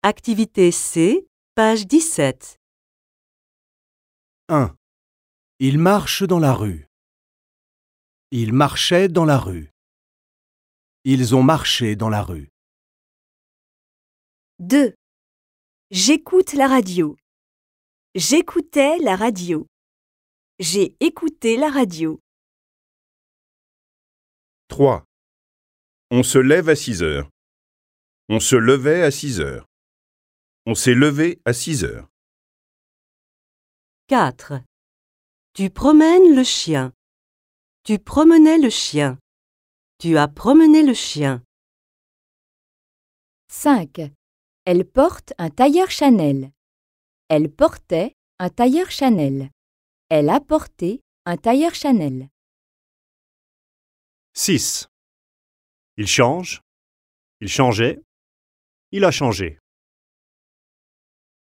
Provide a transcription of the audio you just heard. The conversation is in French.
Activité C, page 17. 1. Il marche dans la rue. Il marchait dans la rue. Ils ont marché dans la rue. 2. J'écoute la radio. J'écoutais la radio. J'ai écouté la radio. 3. On se lève à 6 heures. On se levait à 6 heures. On s'est levé à 6 heures. 4. Tu promènes le chien. Tu promenais le chien. Tu as promené le chien. 5. Elle porte un tailleur Chanel. Elle portait un tailleur Chanel. Elle a porté un tailleur Chanel. 6. Il change. Il changeait. Il a changé.